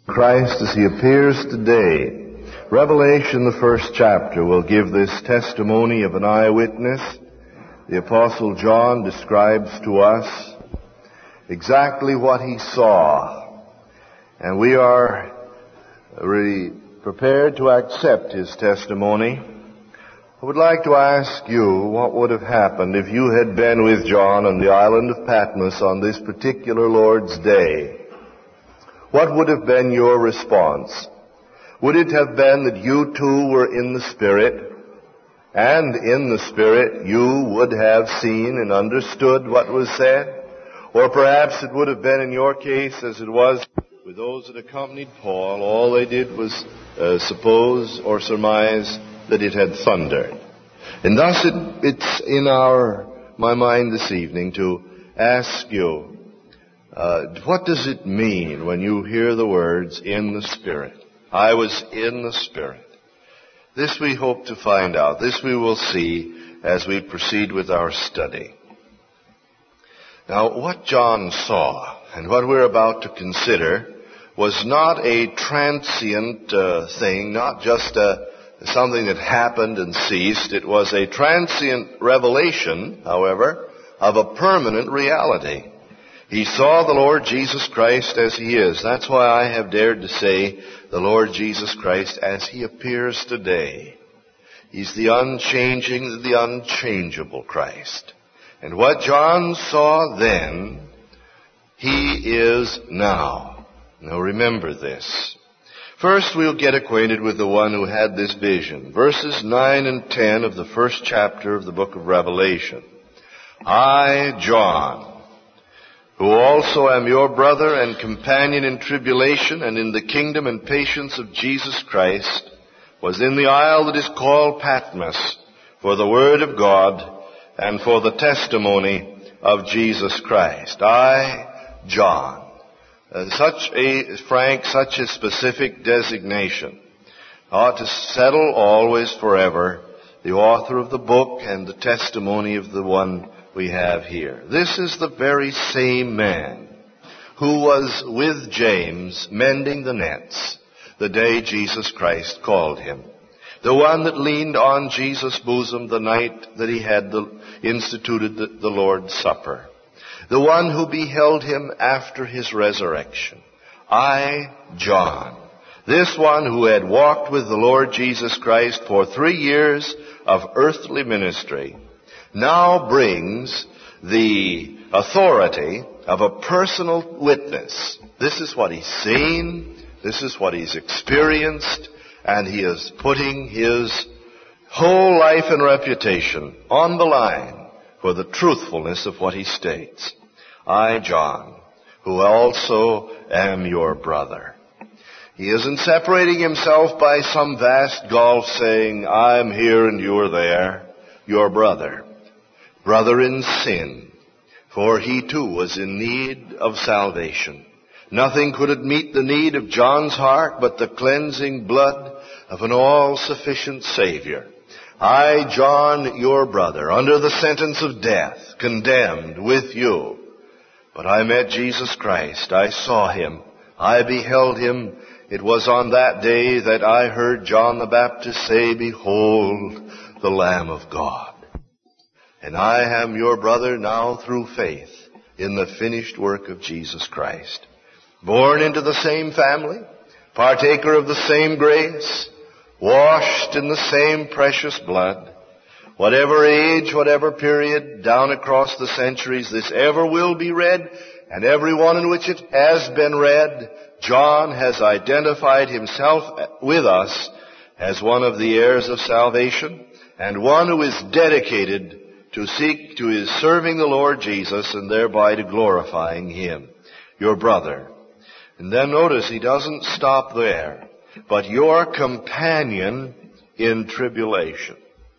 Christ as he appears today. Revelation, the first chapter, will give this testimony of an eyewitness. The Apostle John describes to us exactly what he saw, and we are really prepared to accept his testimony. I would like to ask you what would have happened if you had been with John on the island of Patmos on this particular Lord's Day. What would have been your response? Would it have been that you too were in the Spirit, and in the Spirit you would have seen and understood what was said? Or perhaps it would have been in your case as it was with those that accompanied Paul. All they did was suppose or surmise that it had thundered. And thus it's in my mind this evening to ask you, what does it mean when you hear the words, in the Spirit? I was in the Spirit. This we hope to find out. This we will see as we proceed with our study. Now, what John saw and what we're about to consider was not a transient thing, not just something that happened and ceased. It was a transient revelation, however, of a permanent reality. He saw the Lord Jesus Christ as he is. That's why I have dared to say the Lord Jesus Christ as he appears today. He's the unchanging, the unchangeable Christ. And what John saw then, he is now. Now remember this. First we'll get acquainted with the one who had this vision. Verses 9 and 10 of the first chapter of the book of Revelation. I, John, who also am your brother and companion in tribulation and in the kingdom and patience of Jesus Christ, was in the isle that is called Patmos for the word of God and for the testimony of Jesus Christ. I, John. Such a specific designation ought to settle always forever the author of the book and the testimony of the one we have here. This is the very same man who was with James mending the nets the day Jesus Christ called him. The one that leaned on Jesus' bosom the night that he had instituted the Lord's Supper. The one who beheld him after his resurrection. I, John, this one who had walked with the Lord Jesus Christ for 3 years of earthly ministry, now brings the authority of a personal witness. This is what he's seen, this is what he's experienced, and he is putting his whole life and reputation on the line for the truthfulness of what he states. I, John, who also am your brother. He isn't separating himself by some vast gulf saying, I'm here and you're there. Your brother. Brother in sin. For he too was in need of salvation. Nothing could meet the need of John's heart but the cleansing blood of an all-sufficient Savior. I, John, your brother, under the sentence of death, condemned with you. But I met Jesus Christ. I saw him. I beheld him. It was on that day that I heard John the Baptist say, Behold, the Lamb of God. And I am your brother now through faith in the finished work of Jesus Christ. Born into the same family, partaker of the same grace, washed in the same precious blood. Whatever age, whatever period, down across the centuries this ever will be read, and every one in which it has been read, John has identified himself with us as one of the heirs of salvation, and one who is dedicated to his serving the Lord Jesus and thereby to glorifying him, your brother. And then notice he doesn't stop there, but your companion in tribulation.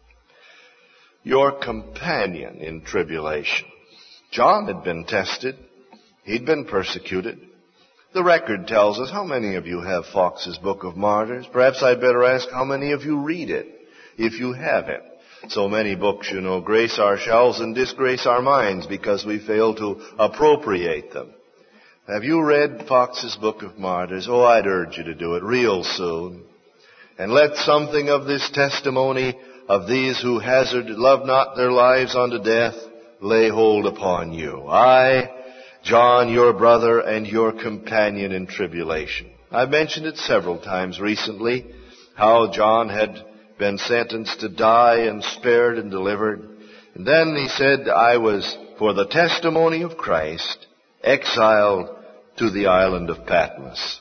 Your companion in tribulation. John had been tested. He'd been persecuted. The record tells us, how many of you have Fox's Book of Martyrs? Perhaps I'd better ask how many of you read it, if you have it. So many books, grace our shelves and disgrace our minds because we fail to appropriate them. Have you read Fox's Book of Martyrs? Oh, I'd urge you to do it real soon. And let something of this testimony of these who love not their lives unto death lay hold upon you. I, John, your brother and your companion in tribulation. I've mentioned it several times recently, how John had been sentenced to die and spared and delivered. And then he said, I was, for the testimony of Christ, exiled to the island of Patmos.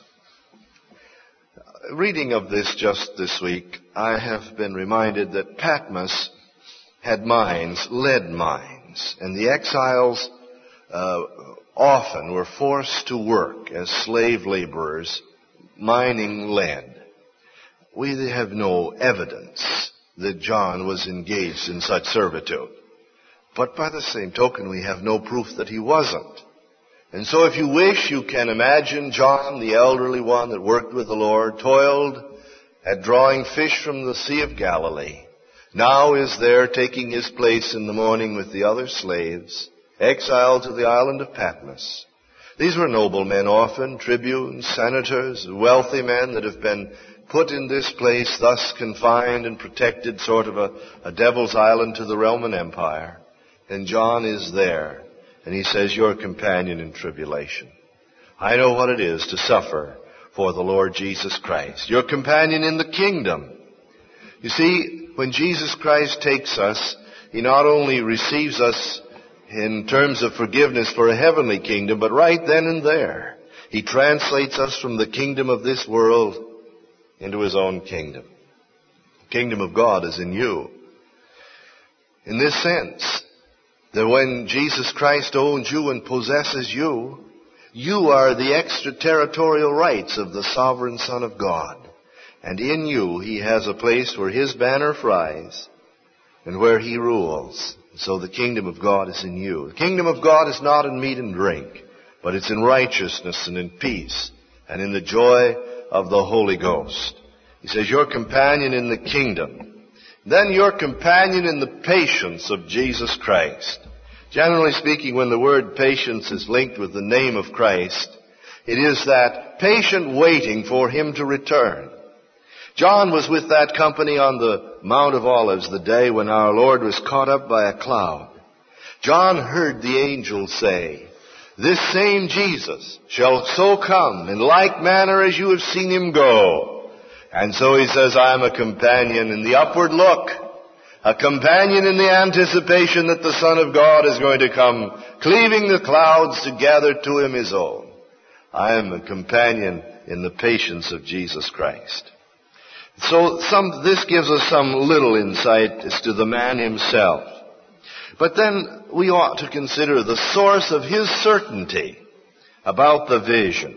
Reading of this just this week, I have been reminded that Patmos had mines, lead mines, and the exiles often were forced to work as slave laborers mining lead. We have no evidence that John was engaged in such servitude. But by the same token, we have no proof that he wasn't. And so if you wish, you can imagine John, the elderly one that worked with the Lord, toiled at drawing fish from the Sea of Galilee, now is there taking his place in the morning with the other slaves, exiled to the island of Patmos. These were noble men often, tribunes, senators, wealthy men that have been put in this place, thus confined and protected, sort of a devil's island to the Roman Empire. And John is there. And he says, your companion in tribulation. I know what it is to suffer for the Lord Jesus Christ. Your companion in the kingdom. You see, when Jesus Christ takes us, he not only receives us in terms of forgiveness for a heavenly kingdom, but right then and there, he translates us from the kingdom of this world into his own kingdom. The kingdom of God is in you. In this sense, that when Jesus Christ owns you and possesses you, you are the extraterritorial rights of the sovereign Son of God. And in you, he has a place where his banner flies and where he rules. So the kingdom of God is in you. The kingdom of God is not in meat and drink, but it's in righteousness and in peace and in the joy of the Holy Ghost. He says, your companion in the kingdom. Then your companion in the patience of Jesus Christ. Generally speaking, when the word patience is linked with the name of Christ, it is that patient waiting for him to return. John was with that company on the Mount of Olives the day when our Lord was caught up by a cloud. John heard the angel say, this same Jesus shall so come in like manner as you have seen him go. And so he says, I am a companion in the upward look, a companion in the anticipation that the Son of God is going to come, cleaving the clouds to gather to him his own. I am a companion in the patience of Jesus Christ. So this gives us some little insight as to the man himself. But then we ought to consider the source of his certainty about the vision.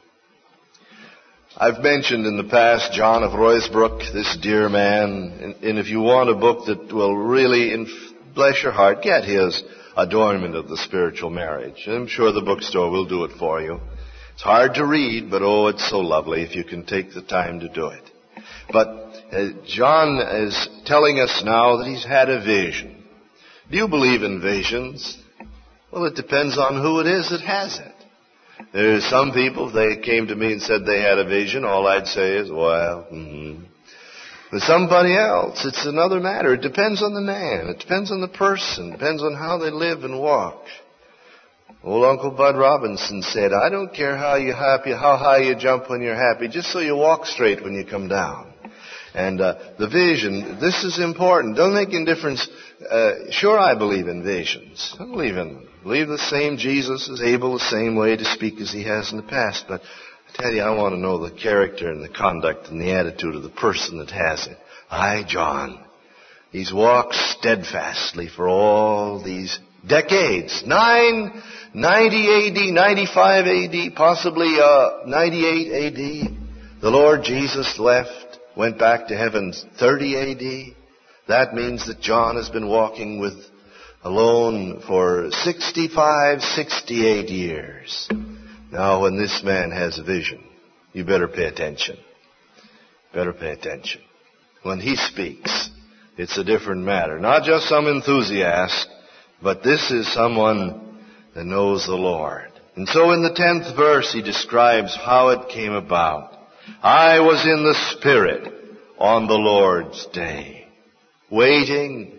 I've mentioned in the past John of Ruysbroek, this dear man, and if you want a book that will really bless your heart, get his Adornment of the Spiritual Marriage. I'm sure the bookstore will do it for you. It's hard to read, but oh, it's so lovely if you can take the time to do it. But John is telling us now that he's had a vision. Do you believe in visions? Well, it depends on who it is that has it. There's some people, if they came to me and said they had a vision, all I'd say is, well, But somebody else, it's another matter. It depends on the man. It depends on the person. It depends on how they live and walk. Old Uncle Bud Robinson said, I don't care how high you jump when you're happy, just so you walk straight when you come down. And the vision, this is important. Doesn't make any difference. Sure, I believe in visions. I believe in them. I believe the same Jesus is able the same way to speak as he has in the past. But I tell you, I want to know the character and the conduct and the attitude of the person that has it. John. He's walked steadfastly for all these decades. 90 AD, 95 AD, possibly 98 AD. The Lord Jesus left, went back to heaven 30 AD. That means that John has been walking alone for 65, 68 years. Now, when this man has a vision, you better pay attention. Better pay attention. When he speaks, it's a different matter. Not just some enthusiast, but this is someone that knows the Lord. And so in the 10th verse he describes how it came about. I was in the Spirit on the Lord's day, waiting,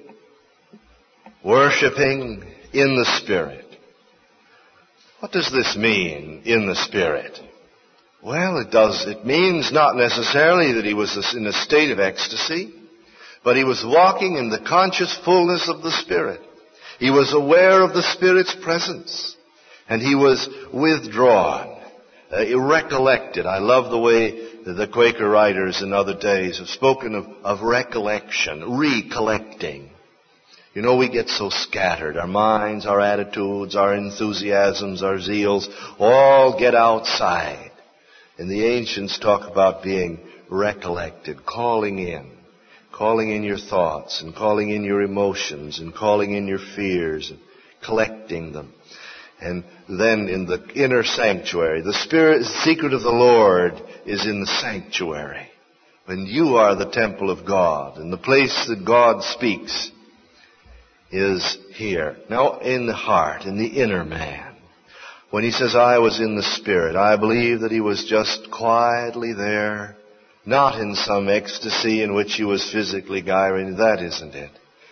worshiping in the Spirit. What does this mean, in the Spirit? Well, it means not necessarily that he was in a state of ecstasy, but he was walking in the conscious fullness of the Spirit. He was aware of the Spirit's presence, and he was withdrawn, recollected. I love the way the Quaker writers in other days have spoken of recollection, recollecting. You know, we get so scattered. Our minds, our attitudes, our enthusiasms, our zeals all get outside. And the ancients talk about being recollected, calling in your thoughts and calling in your emotions and calling in your fears and collecting them. And then in the inner sanctuary, the secret of the Lord is in the sanctuary. When you are the temple of God and the place that God speaks is here. Now, in the heart, in the inner man. When he says, I was in the Spirit, I believe that he was just quietly there, not in some ecstasy in which he was physically gyrating. That isn't it.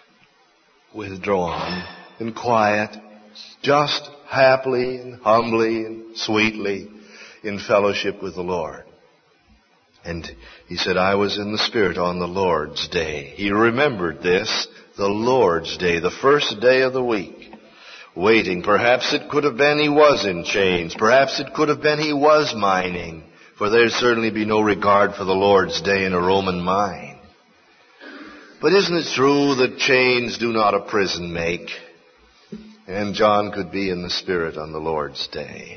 Withdrawn and quiet, just happily and humbly and sweetly in fellowship with the Lord. And he said, I was in the Spirit on the Lord's day. He remembered this, the Lord's day, the first day of the week. Waiting. Perhaps it could have been he was in chains. Perhaps it could have been he was mining. For there'd certainly be no regard for the Lord's day in a Roman mine. But isn't it true that chains do not a prison make? And John could be in the Spirit on the Lord's day.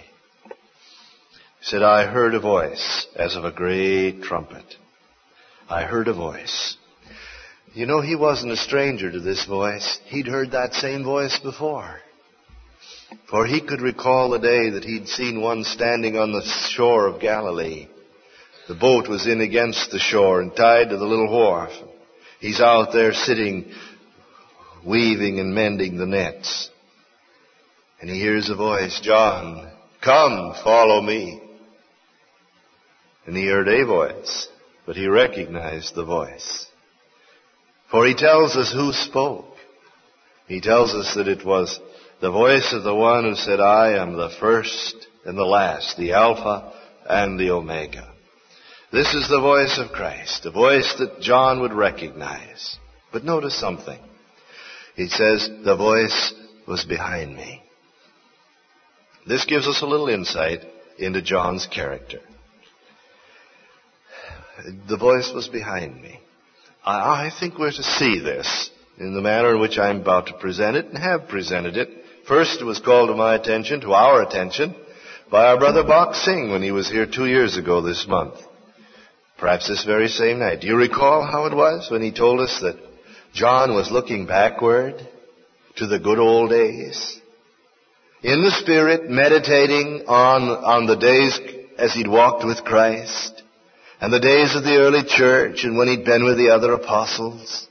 He said, I heard a voice as of a great trumpet. I heard a voice. You know, he wasn't a stranger to this voice. He'd heard that same voice before. For he could recall the day that he'd seen one standing on the shore of Galilee. The boat was in against the shore and tied to the little wharf. He's out there sitting, weaving and mending the nets. And he hears a voice, John, come, follow me. And he heard a voice, but he recognized the voice. For he tells us who spoke. He tells us that it was the voice of the one who said, I am the first and the last, the Alpha and the Omega. This is the voice of Christ, a voice that John would recognize. But notice something. He says, the voice was behind me. This gives us a little insight into John's character. The voice was behind me. I think we're to see this in the manner in which I'm about to present it and have presented it. First, it was called to our attention, by our brother Bok Singh when he was here 2 years ago this month. Perhaps this very same night. Do you recall how it was when he told us that John was looking backward to the good old days? In the Spirit, meditating on the days as he'd walked with Christ, and the days of the early church, and when he'd been with the other apostles.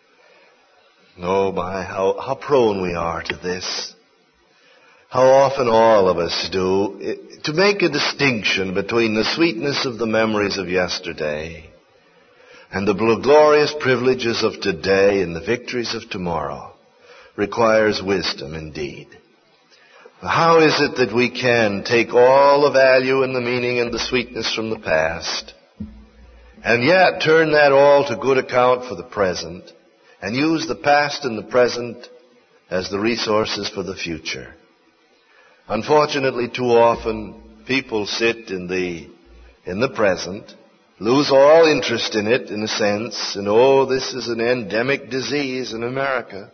Oh my, how prone we are to this. How often all of us do, to make a distinction between the sweetness of the memories of yesterday and the glorious privileges of today and the victories of tomorrow requires wisdom indeed. How is it that we can take all the value and the meaning and the sweetness from the past and yet turn that all to good account for the present and use the past and the present as the resources for the future? Unfortunately, too often people sit in the present, lose all interest in it in a sense, and this is an endemic disease in America.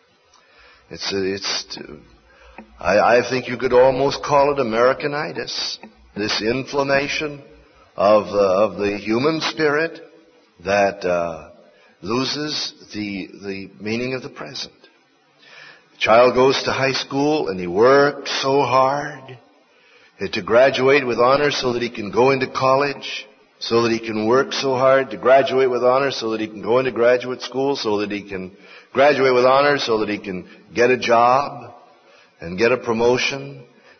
I think you could almost call it Americanitis. This inflammation of the human spirit that loses the meaning of the present. The child goes to high school and he works so hard to graduate with honors so that he can go into college, so that he can work so hard to graduate with honors so that he can go into graduate school, so that he can graduate with honors so that he can get a job and get a promotion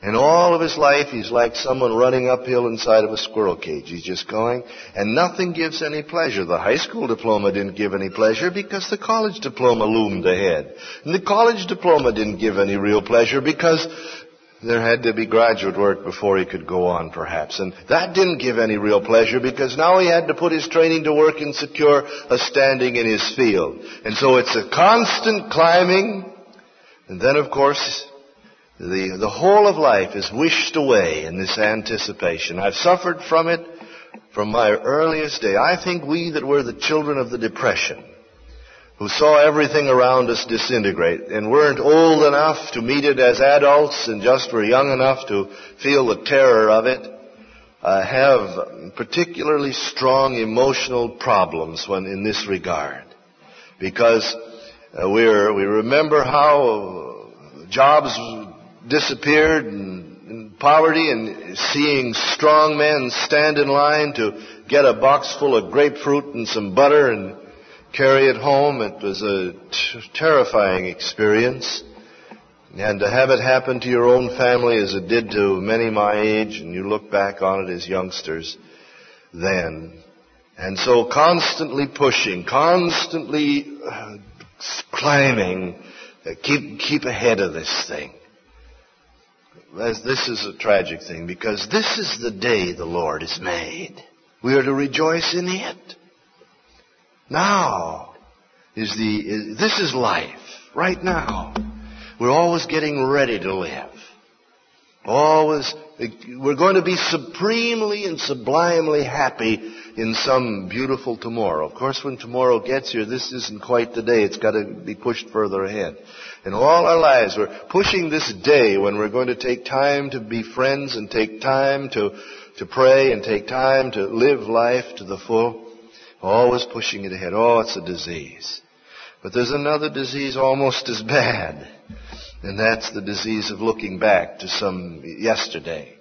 And all of his life, he's like someone running uphill inside of a squirrel cage. He's just going, and nothing gives any pleasure. The high school diploma didn't give any pleasure because the college diploma loomed ahead. And the college diploma didn't give any real pleasure because there had to be graduate work before he could go on, perhaps. And that didn't give any real pleasure because now he had to put his training to work and secure a standing in his field. And so it's a constant climbing. And then, of course, the whole of life is wished away in this anticipation. I've suffered from it from my earliest day. I think we that were the children of the Depression, who saw everything around us disintegrate and weren't old enough to meet it as adults and just were young enough to feel the terror of it, have particularly strong emotional problems when in this regard. Because we remember how jobs disappeared and poverty, and seeing strong men stand in line to get a box full of grapefruit and some butter and carry it home. It was a terrifying experience. And to have it happen to your own family as it did to many my age, and you look back on it as youngsters then. And so constantly pushing, constantly climbing, keep ahead of this thing. This is a tragic thing, because this is the day the Lord has made. We are to rejoice in it. Now this is life, right now. We're always getting ready to live. We're going to be supremely and sublimely happy in some beautiful tomorrow. Of course, when tomorrow gets here, this isn't quite the day. It's got to be pushed further ahead. In all our lives, we're pushing this day when we're going to take time to be friends and take time to pray and take time to live life to the full. Always pushing it ahead. Oh, it's a disease. But there's another disease almost as bad. And that's the disease of looking back to some yesterday.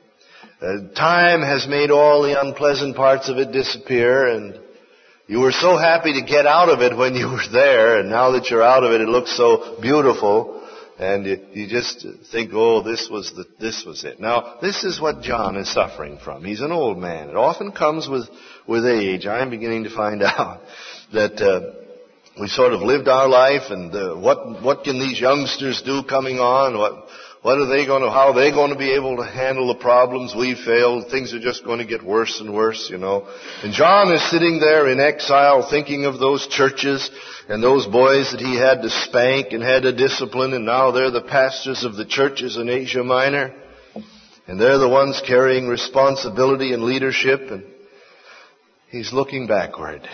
Time has made all the unpleasant parts of it disappear, and you were so happy to get out of it when you were there, and now that you're out of it, it looks so beautiful, and you just think, oh, this was it. Now, this is what John is suffering from. He's an old man. It often comes with age. I'm beginning to find out that we sort of lived our life, and what can these youngsters do coming on? How are they going to be able to handle the problems we failed? Things are just going to get worse and worse, you know. And John is sitting there in exile thinking of those churches and those boys that he had to spank and had to discipline, and now they're the pastors of the churches in Asia Minor. And they're the ones carrying responsibility and leadership, and he's looking backward.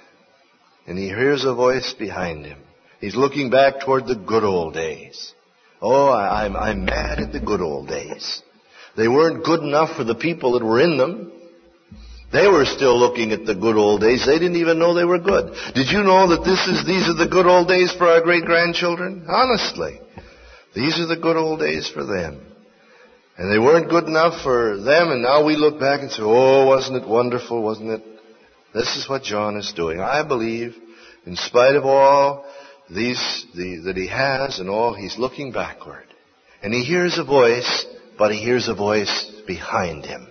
And he hears a voice behind him. He's looking back toward the good old days. Oh, I'm mad at the good old days. They weren't good enough for the people that were in them. They were still looking at the good old days. They didn't even know they were good. Did you know that these are the good old days for our great-grandchildren? Honestly. These are the good old days for them. And they weren't good enough for them, and now we look back and say, oh, wasn't it wonderful, wasn't it? This is what John is doing. I believe, in spite of all that he has and all, he's looking backward. And he hears a voice, but he hears a voice behind him.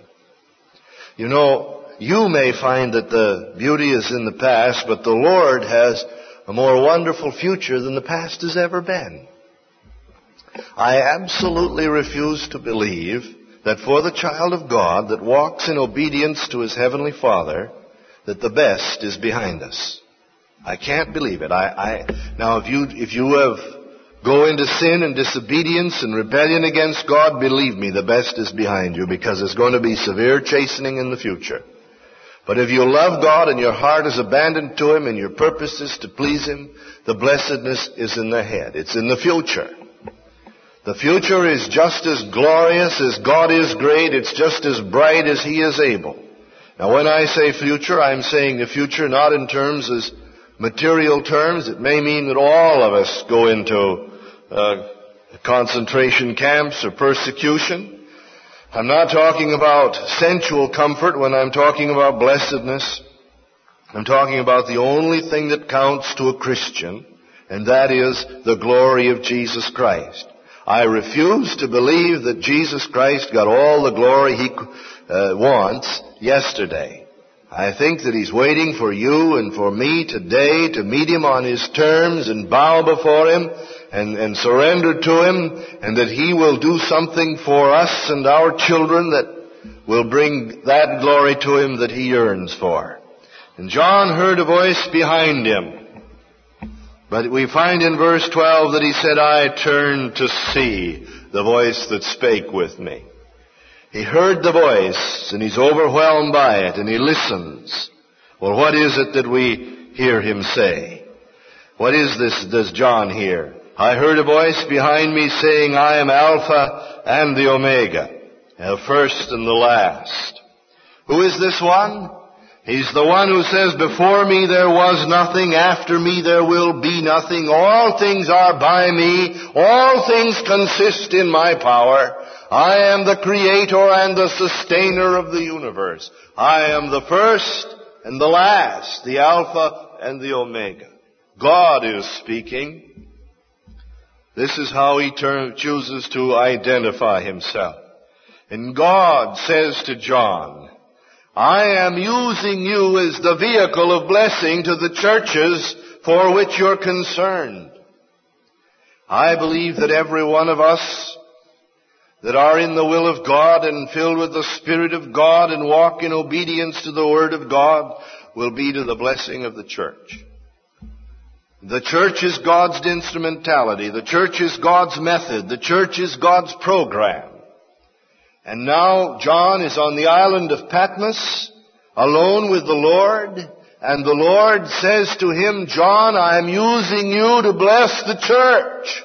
You know, you may find that the beauty is in the past, but the Lord has a more wonderful future than the past has ever been. I absolutely refuse to believe that for the child of God that walks in obedience to his heavenly Father, that the best is behind us. I can't believe it. Now, if you go into sin and disobedience and rebellion against God, believe me, the best is behind you, because there's going to be severe chastening in the future. But if you love God and your heart is abandoned to Him and your purpose is to please Him, the blessedness is in the head. It's in the future. The future is just as glorious as God is great. It's just as bright as He is able. Now, when I say future, I'm saying the future not in terms as material terms. It may mean that all of us go into concentration camps or persecution. I'm not talking about sensual comfort when I'm talking about blessedness. I'm talking about the only thing that counts to a Christian, and that is the glory of Jesus Christ. I refuse to believe that Jesus Christ got all the glory He wants yesterday. I think that He's waiting for you and for me today to meet Him on His terms and bow before Him and surrender to Him, and that He will do something for us and our children that will bring that glory to Him that He yearns for. And John heard a voice behind him. But we find in verse 12 that he said, I turned to see the voice that spake with me. He heard the voice, and he's overwhelmed by it, and he listens. Well, what is it that we hear him say? What is this does John hear? I heard a voice behind me saying, I am Alpha and the Omega, the first and the last. Who is this one? He's the one who says, before me there was nothing, after me there will be nothing. All things are by me. All things consist in my power. I am the creator and the sustainer of the universe. I am the first and the last, the Alpha and the Omega. God is speaking. This is how He chooses to identify Himself. And God says to John, I am using you as the vehicle of blessing to the churches for which you're concerned. I believe that every one of us that are in the will of God and filled with the Spirit of God and walk in obedience to the Word of God will be to the blessing of the church. The church is God's instrumentality. The church is God's method. The church is God's program. And now John is on the island of Patmos, alone with the Lord, and the Lord says to him, John, I am using you to bless the church.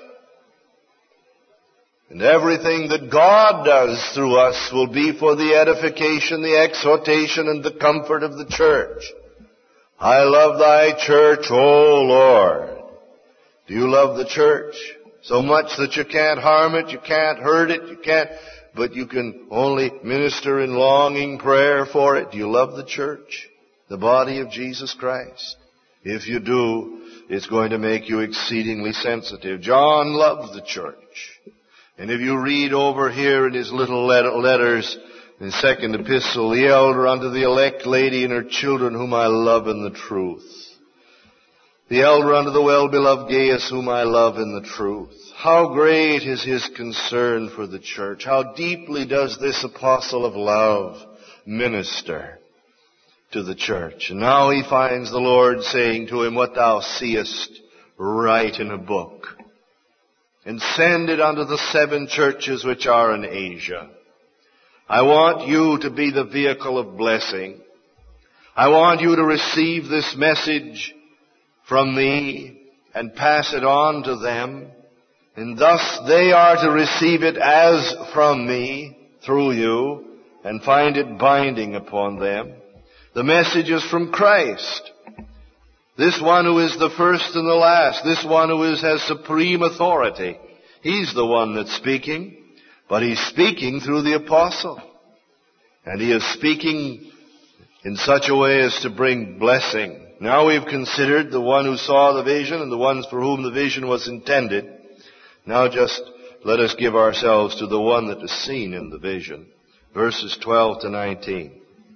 And everything that God does through us will be for the edification, the exhortation, and the comfort of the church. I love thy church, O Lord. Do you love the church? So much that you can't harm it, you can't hurt it, but you can only minister in longing prayer for it. Do you love the church? The body of Jesus Christ? If you do, it's going to make you exceedingly sensitive. John loves the church. And if you read over here in his little letters, in second epistle, the elder unto the elect lady and her children whom I love in the truth. The elder unto the well-beloved Gaius whom I love in the truth. How great is his concern for the church. How deeply does this apostle of love minister to the church. And now he finds the Lord saying to him, what thou seest, write in a book, and send it unto the 7 churches which are in Asia. I want you to be the vehicle of blessing. I want you to receive this message from me and pass it on to them. And thus they are to receive it as from me, through you, and find it binding upon them. The message is from Christ. This one who is the first and the last. This one who has supreme authority. He's the one that's speaking. But he's speaking through the apostle. And he is speaking in such a way as to bring blessing. Now we've considered the one who saw the vision and the ones for whom the vision was intended. Now just let us give ourselves to the one that is seen in the vision. Verses 12 to 19.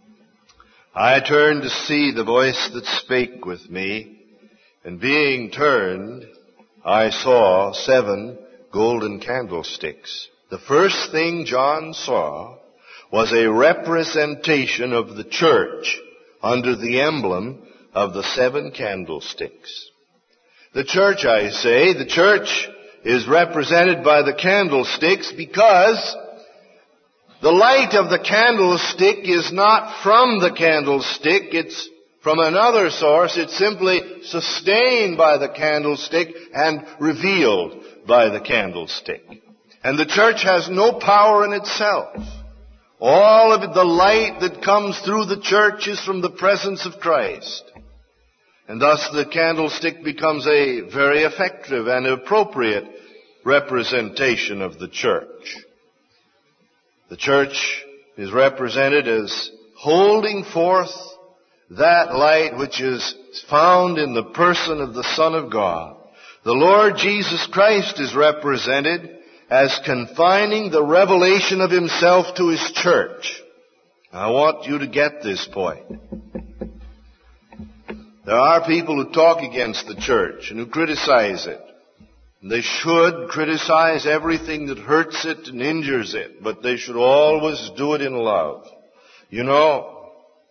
I turned to see the voice that spake with me, and being turned, I saw 7 golden candlesticks. The first thing John saw was a representation of the church under the emblem of the 7 candlesticks. The church, I say, the church is represented by the candlesticks because the light of the candlestick is not from the candlestick, it's from another source. It's simply sustained by the candlestick and revealed by the candlestick. And the church has no power in itself. All of the light that comes through the church is from the presence of Christ. And thus the candlestick becomes a very effective and appropriate representation of the church. The church is represented as holding forth that light which is found in the person of the Son of God. The Lord Jesus Christ is represented as confining the revelation of himself to his church. I want you to get this point. There are people who talk against the church and who criticize it. They should criticize everything that hurts it and injures it, but they should always do it in love. You know,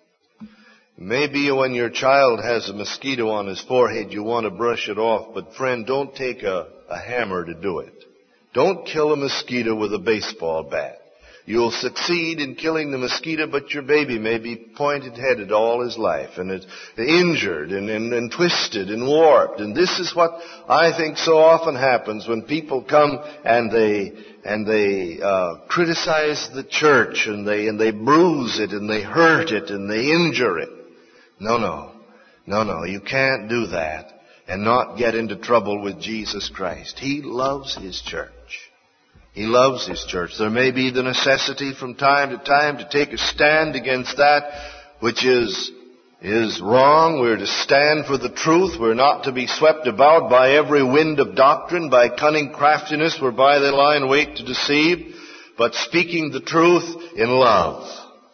maybe when your child has a mosquito on his forehead, you want to brush it off, but friend, don't take a hammer to do it. Don't kill a mosquito with a baseball bat. You'll succeed in killing the mosquito, but your baby may be pointed-headed all his life, and it's injured and twisted and warped. And this is what I think so often happens when people come and they criticize the church, and they bruise it, and they hurt it, and they injure it. No, you can't do that and not get into trouble with Jesus Christ. He loves His church. He loves His church. There may be the necessity from time to time to take a stand against that which is wrong. We're to stand for the truth. We're not to be swept about by every wind of doctrine, by cunning craftiness whereby they lie in wait to deceive, but speaking the truth in love.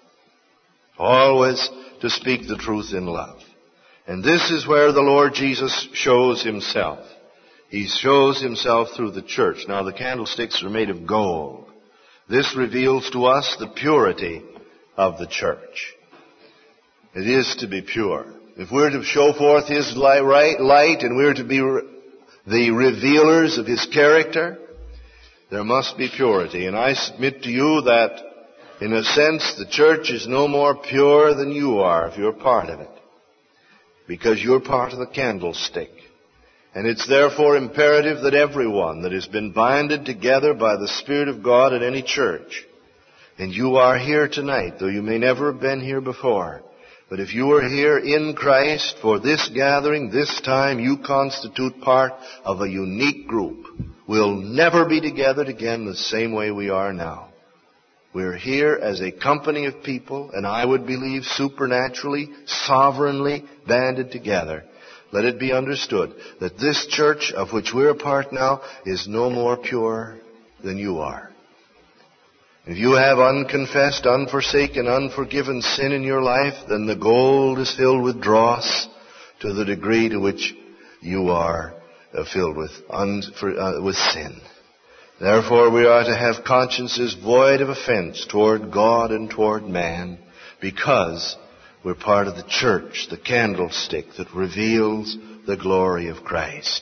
Always to speak the truth in love. And this is where the Lord Jesus shows Himself. He shows Himself through the church. Now, the candlesticks are made of gold. This reveals to us the purity of the church. It is to be pure. If we're to show forth His light and we're to be the revealers of His character, there must be purity. And I submit to you that, in a sense, the church is no more pure than you are if you're part of it, because you're part of the candlestick. And it's therefore imperative that everyone that has been binded together by the Spirit of God at any church, and you are here tonight, though you may never have been here before, but if you are here in Christ for this gathering, this time, you constitute part of a unique group. We'll never be together again the same way we are now. We're here as a company of people, and I would believe supernaturally, sovereignly banded together. Let it be understood that this church of which we're a part now is no more pure than you are. If you have unconfessed, unforsaken, unforgiven sin in your life, then the gold is filled with dross to the degree to which you are filled with sin. Therefore, we are to have consciences void of offense toward God and toward man, because we're part of the church, the candlestick that reveals the glory of Christ.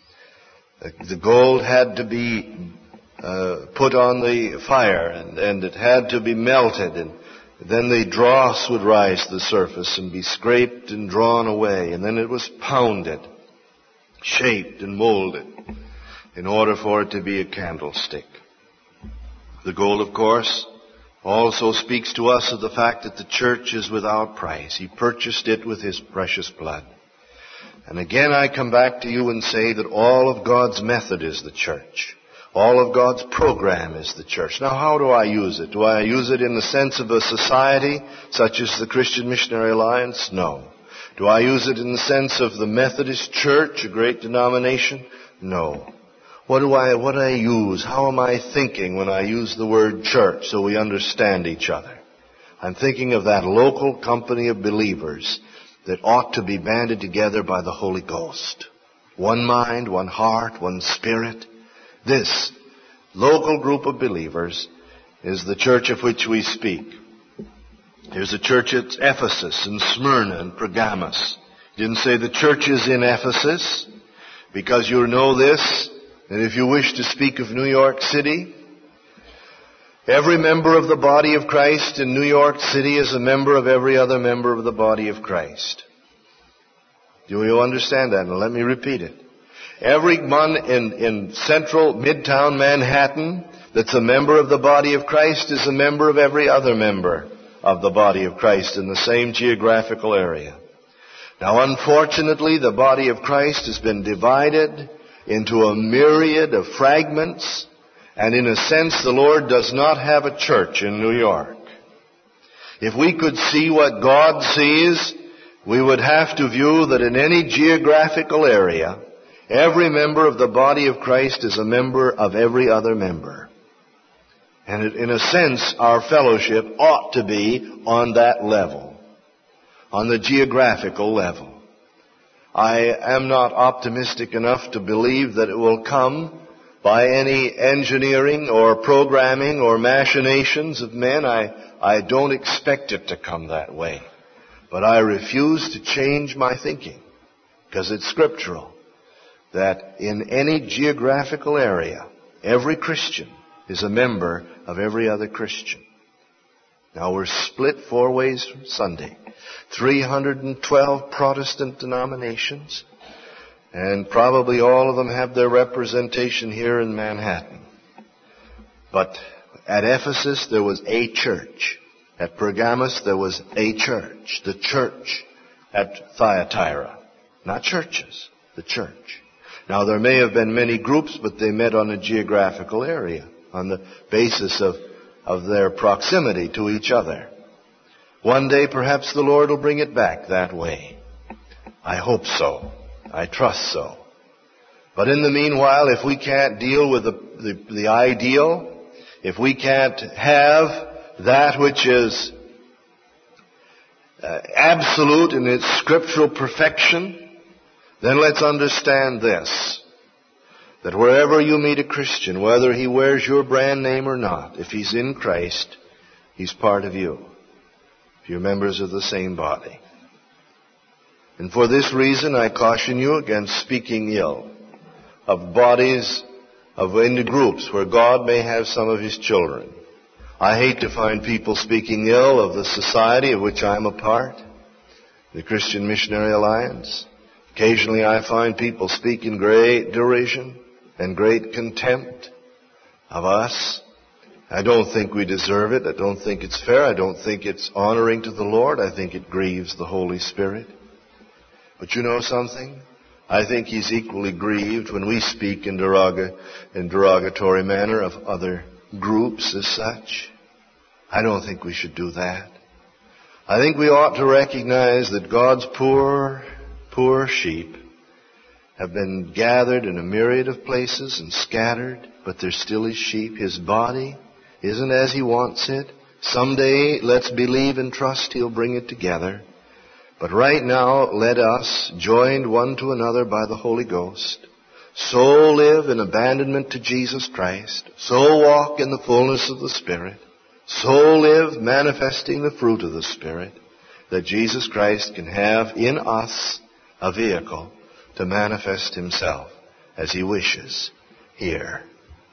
The gold had to be put on the fire, and it had to be melted, and then the dross would rise to the surface and be scraped and drawn away, and then it was pounded, shaped and molded in order for it to be a candlestick. The gold, of course, also speaks to us of the fact that the church is without price. He purchased it with His precious blood. And again I come back to you and say that all of God's method is the church. All of God's program is the church. Now, how do I use it? Do I use it in the sense of a society such as the Christian Missionary Alliance? No. Do I use it in the sense of the Methodist Church, a great denomination? No. What do I use? How am I thinking when I use the word church so we understand each other? I'm thinking of that local company of believers that ought to be banded together by the Holy Ghost. One mind, one heart, one spirit. This local group of believers is the church of which we speak. There's a church at Ephesus and Smyrna and Pergamos. He didn't say the church is in Ephesus, because you know this. And if you wish to speak of New York City, every member of the body of Christ in New York City is a member of every other member of the body of Christ. Do you understand that? Now let me repeat it. Every one in central Midtown Manhattan that's a member of the body of Christ is a member of every other member of the body of Christ in the same geographical area. Now, unfortunately, the body of Christ has been divided into a myriad of fragments, and in a sense the Lord does not have a church in New York. If we could see what God sees, we would have to view that in any geographical area, Every member of the body of Christ is a member of every other member. And in a sense, our fellowship ought to be on that level, on the geographical level. I am not optimistic enough to believe that it will come by any engineering or programming or machinations of men. I don't expect it to come that way. But I refuse to change my thinking, because it's scriptural, that in any geographical area, every Christian is a member of every other Christian. Now we're split 4 ways from Sunday. 312 Protestant denominations, and probably all of them have their representation here in Manhattan. But at Ephesus there was a church. At Pergamos there was a church. The church at Thyatira. Not churches, the church. Now there may have been many groups, but they met on a geographical area, on the basis of their proximity to each other. One day perhaps the Lord will bring it back that way. I hope so. I trust so. But in the meanwhile, if we can't deal with the ideal, if we can't have that which is absolute in its scriptural perfection, then let's understand this, that wherever you meet a Christian, whether he wears your brand name or not, if he's in Christ, he's part of you. If you're members of the same body. And for this reason, I caution you against speaking ill of bodies, of any groups where God may have some of His children. I hate to find people speaking ill of the society of which I'm a part, the Christian Missionary Alliance. Occasionally I find people speak in great derision and great contempt of us. I don't think we deserve it. I don't think it's fair. I don't think it's honoring to the Lord. I think it grieves the Holy Spirit. But you know something? I think He's equally grieved when we speak in derogatory manner of other groups as such. I don't think we should do that. I think we ought to recognize that God's poor sheep have been gathered in a myriad of places and scattered, but they're still His sheep. His body isn't as He wants it. Someday, let's believe and trust He'll bring it together. But right now, let us, joined one to another by the Holy Ghost, so live in abandonment to Jesus Christ, so walk in the fullness of the Spirit, so live manifesting the fruit of the Spirit, that Jesus Christ can have in us a vehicle to manifest Himself as He wishes here.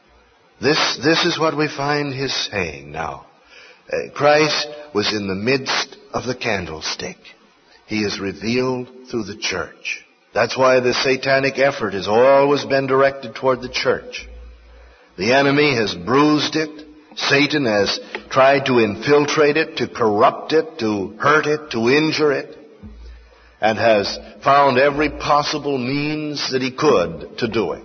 This is what we find His saying now. Christ was in the midst of the candlestick. He is revealed through the church. That's why the satanic effort has always been directed toward the church. The enemy has bruised it. Satan has tried to infiltrate it, to corrupt it, to hurt it, to injure it, and has found every possible means that he could to do it.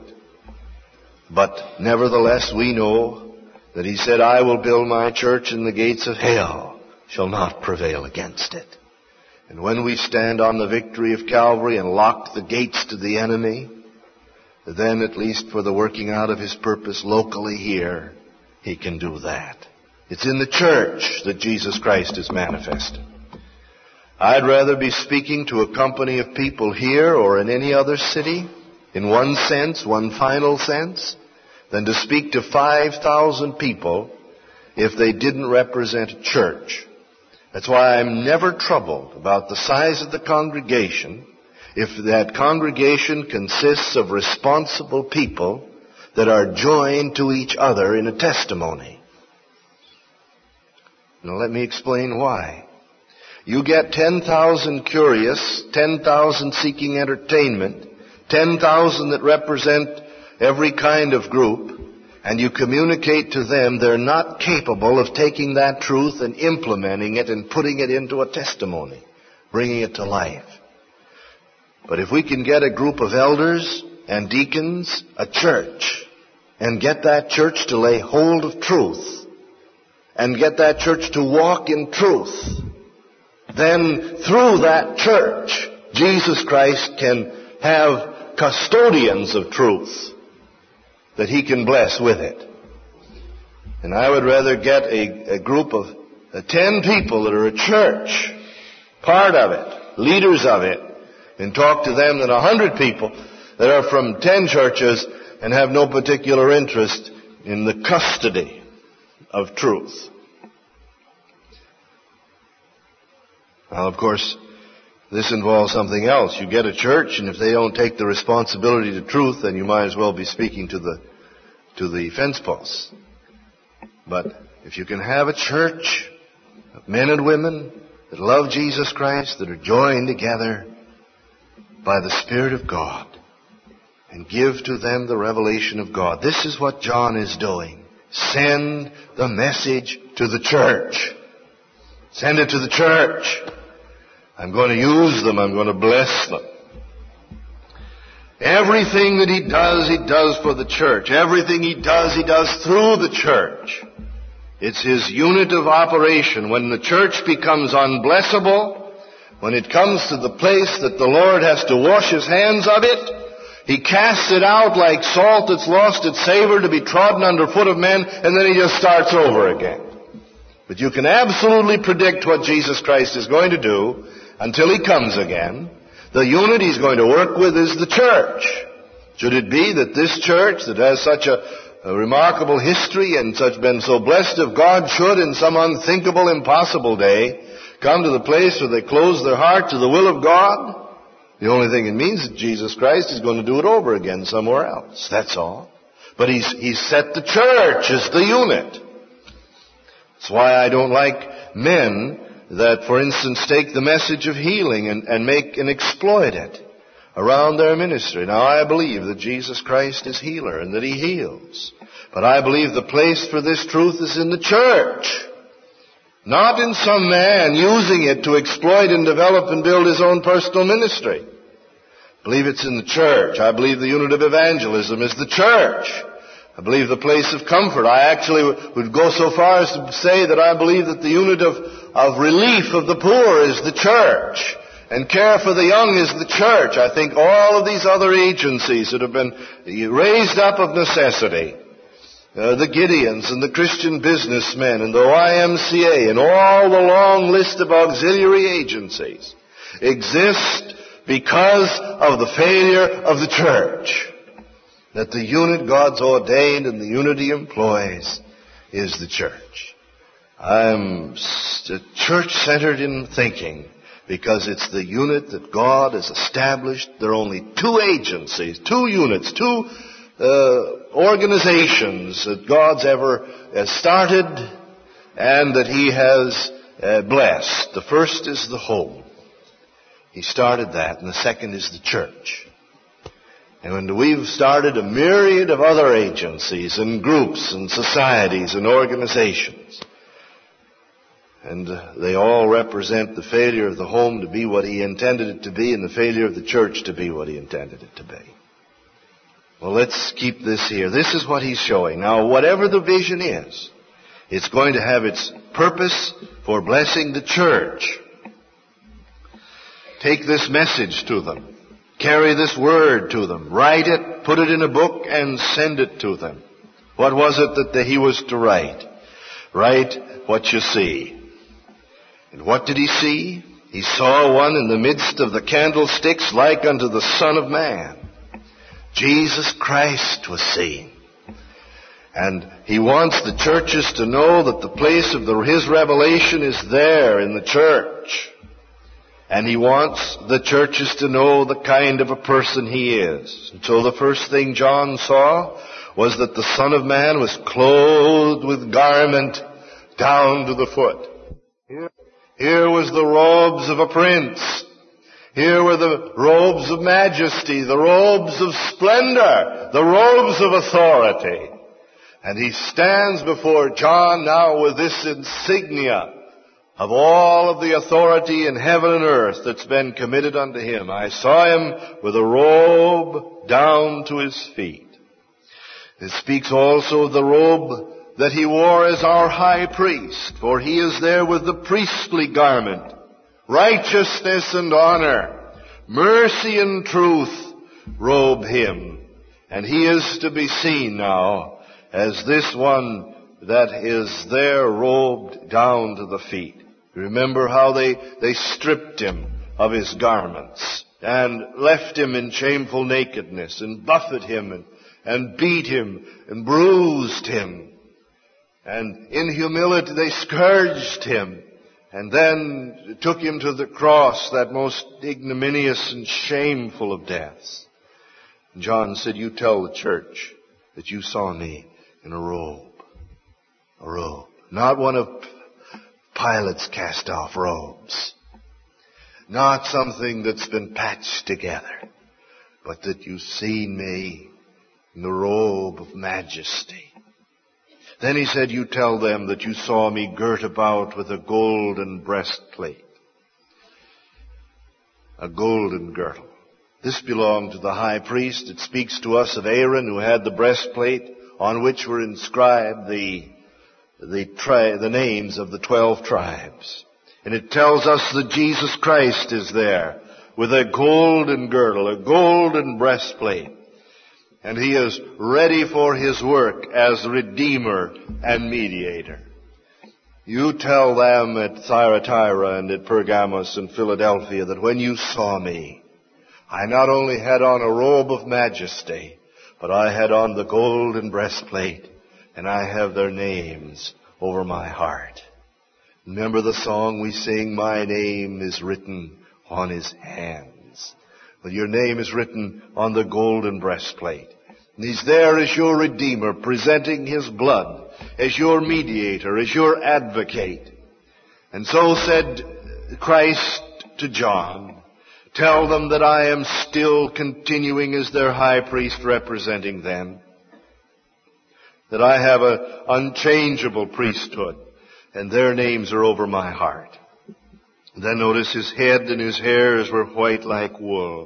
But nevertheless, we know that He said, I will build my church and the gates of hell shall not prevail against it. And when we stand on the victory of Calvary and lock the gates to the enemy, then at least for the working out of His purpose locally here, He can do that. It's in the church that Jesus Christ is manifested. I'd rather be speaking to a company of people here or in any other city, in one sense, one final sense, than to speak to 5,000 people if they didn't represent a church. That's why I'm never troubled about the size of the congregation if that congregation consists of responsible people that are joined to each other in a testimony. Now let me explain why. You get 10,000 curious, 10,000 seeking entertainment, 10,000 that represent every kind of group, and you communicate to them they're not capable of taking that truth and implementing it and putting it into a testimony, bringing it to life. But if we can get a group of elders and deacons, a church, and get that church to lay hold of truth, and get that church to walk in truth, then through that church, Jesus Christ can have custodians of truth that he can bless with it. And I would rather get a group of 10 people that are a church, part of it, leaders of it, and talk to them than 100 people that are from 10 churches and have no particular interest in the custody of truth. Now, of course, this involves something else. You get a church, and if they don't take the responsibility to truth, then you might as well be speaking to the fence posts. But if you can have a church of men and women that love Jesus Christ, that are joined together by the Spirit of God, and give to them the revelation of God. This is what John is doing. Send the message to the church. Send it to the church. I'm going to use them. I'm going to bless them. Everything that he does for the church. Everything he does through the church. It's his unit of operation. When the church becomes unblessable, when it comes to the place that the Lord has to wash his hands of it, he casts it out like salt that's lost its savor to be trodden underfoot of men, and then he just starts over again. But you can absolutely predict what Jesus Christ is going to do until he comes again. The unit he's going to work with is the church. Should it be that this church that has such a remarkable history and been so blessed of God should in some unthinkable, impossible day come to the place where they close their heart to the will of God, the only thing it means is Jesus Christ is going to do it over again somewhere else. That's all. But he's set the church as the unit. That's why I don't like men that, for instance, take the message of healing and make and exploit it around their ministry. Now, I believe that Jesus Christ is healer and that he heals. But I believe the place for this truth is in the church. Not in some man using it to exploit and develop and build his own personal ministry. I believe it's in the church. I believe the unit of evangelism is the church. I believe the place of comfort. I actually would go so far as to say that I believe that the unit of relief of the poor is the church. And care for the young is the church. I think all of these other agencies that have been raised up of necessity, the Gideons and the Christian businessmen and the YMCA and all the long list of auxiliary agencies exist because of the failure of the church. That the unit God's ordained and the unit he employs is the church. I'm church-centered in thinking because it's the unit that God has established. There are only two agencies, two units, two organizations that God's ever started and that he has blessed. The first is the home. He started that, and the second is the church. And we've started a myriad of other agencies and groups and societies and organizations. And they all represent the failure of the home to be what he intended it to be and the failure of the church to be what he intended it to be. Well, let's keep this here. This is what he's showing. Now, whatever the vision is, it's going to have its purpose for blessing the church. Take this message to them. Carry this word to them. Write it, put it in a book, and send it to them. What was it that he was to write? Write what you see. And what did he see? He saw one in the midst of the candlesticks like unto the Son of Man. Jesus Christ was seen. And he wants the churches to know that the place of his revelation is there in the church. And he wants the churches to know the kind of a person he is. And so the first thing John saw was that the Son of Man was clothed with garment down to the foot. Here was the robes of a prince. Here were the robes of majesty, the robes of splendor, the robes of authority. And he stands before John now with this insignia of all of the authority in heaven and earth that's been committed unto him. I saw him with a robe down to his feet. It speaks also of the robe that he wore as our high priest, for he is there with the priestly garment, righteousness and honor, mercy and truth robe him. And he is to be seen now as this one that is there robed down to the feet. Remember how they stripped him of his garments and left him in shameful nakedness and buffeted him and beat him and bruised him. And in humility they scourged him and then took him to the cross, that most ignominious and shameful of deaths. And John said, you tell the church that you saw me in a robe. A robe. Not one of Pilate's cast-off robes. Not something that's been patched together. But that you've seen me in the robe of majesty. Then he said, you tell them that you saw me girt about with a golden breastplate. A golden girdle. This belonged to the high priest. It speaks to us of Aaron, who had the breastplate on which were inscribed the names of the 12 tribes. And it tells us that Jesus Christ is there with a golden girdle, a golden breastplate. And he is ready for his work as Redeemer and Mediator. You tell them at Thyatira and at Pergamos and Philadelphia that when you saw me, I not only had on a robe of majesty, but I had on the golden breastplate, and I have their names over my heart. Remember the song we sing, my name is written on his hands. Well, your name is written on the golden breastplate. And he's there as your Redeemer, presenting his blood, as your mediator, as your advocate. And so said Christ to John, tell them that I am still continuing as their high priest representing them. That I have an unchangeable priesthood, and their names are over my heart. Then notice his head and his hairs were white like wool.